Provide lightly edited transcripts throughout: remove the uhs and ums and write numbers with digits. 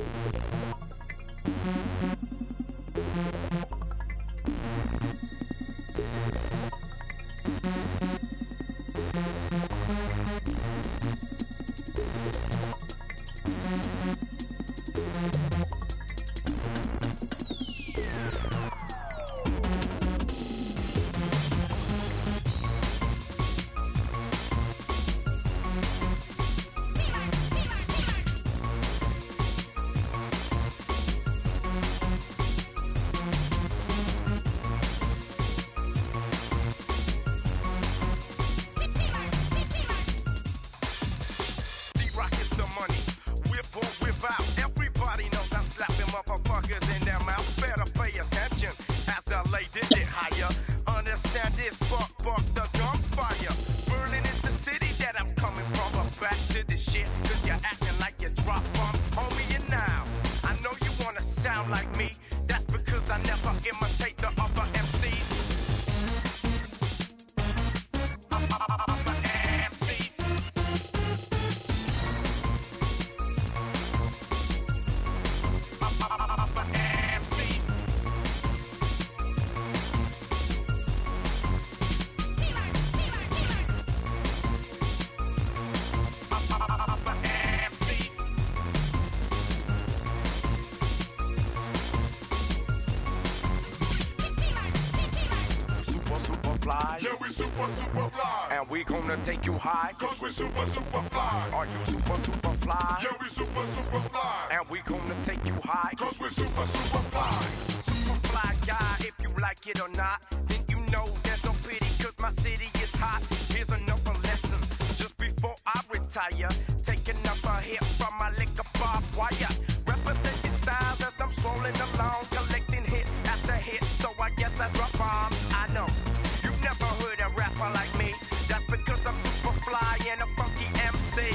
Yeah, we super fly. And we gonna take you high. Cause we super fly. Are you super fly? Yeah, we super fly. And we gonna take you high. Cause we super fly. Super fly guy, if you like it or not, then you know there's no pity cause my city is hot. Here's another lesson, just before I retire, taking up a hit from my liquor bar wire. Representing styles as I'm strolling along, collecting hit after hit, so I guess I drop bombs. I know, you've never heard a rapper like me, that's because I'm super fly and a funky MC.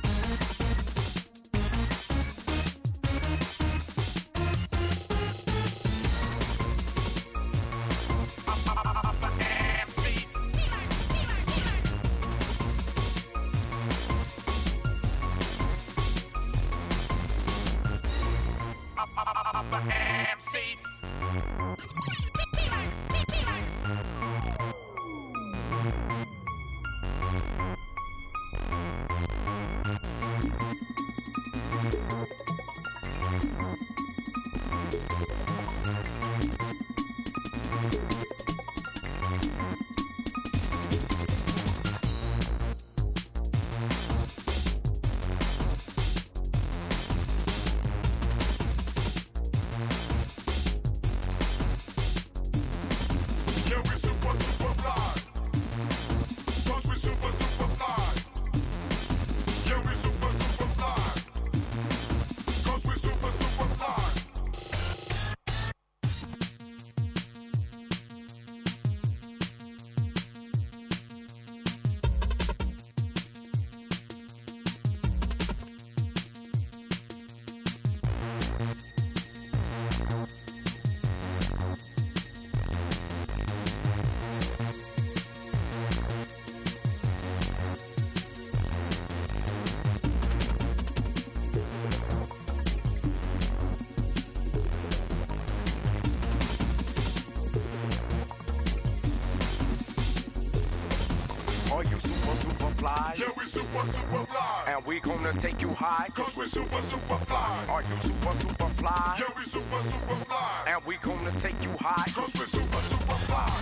Are you super fly? Yeah, we super fly. And we gonna take you high. Cause we super fly. Are you super fly? Yeah, we super fly. And we gonna take you high. Cause we super fly.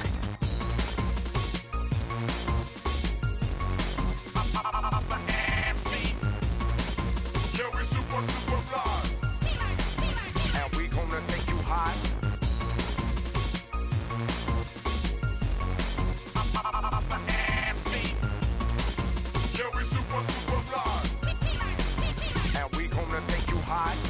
Yeah, we super fly. And we gonna take you high. Yeah, we super fly. And we gonna take you high.